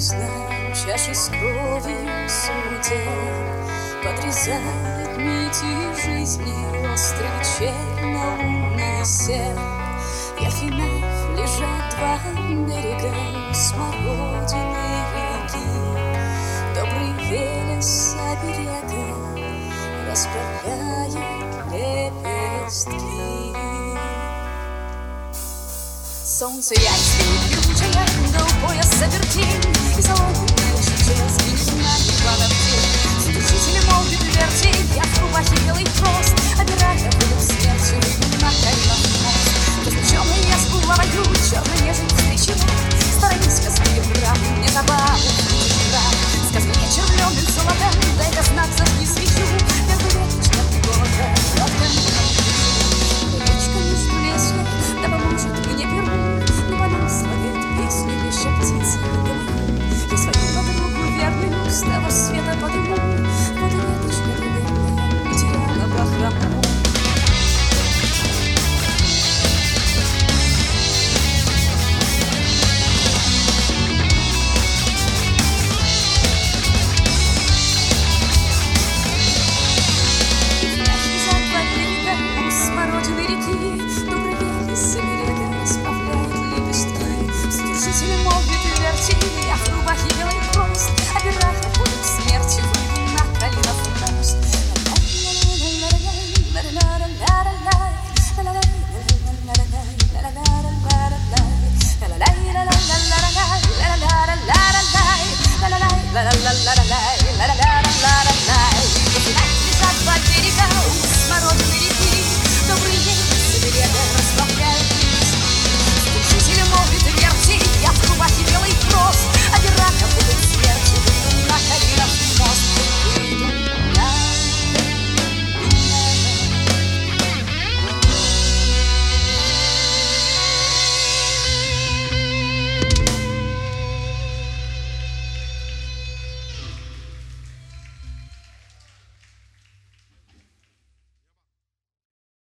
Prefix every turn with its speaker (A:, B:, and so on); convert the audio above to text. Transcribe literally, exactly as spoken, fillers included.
A: знаю, чаши с кровью смутят, подрезает нити жизни острый вечерно-лунный сер. Яфинов лежат два берега смородины реки, добрый Велес оберега расправляет лепестки. Солнце яйцами певучая, до пояса вертень, и соломенная чучела сгинет на диванов день. Служители молвит вертей, я в рубахе белый прост, обирая вылет смерти на колено мост. Разлученный я с булавою, черный нежен встречу, сторонись косые правды, мне забавы не жира. Сказки мне червленым золотом, дай-ка знак, зажги свечу, первый веточка города, кратко не напишу. Речка между лесьев, да поможет мне перу, не понослагает песню, еще птицы говорю. Я свою подругу верную с того света подыму, вот и веточка доверная, потеряла бахрому. Смородины реки, добрый Велес оберега расправляет лепестки. Служители молвит и вертей, я в рубахе белый прост, обирая подом смерти, выйду на колено в мост. La la la la la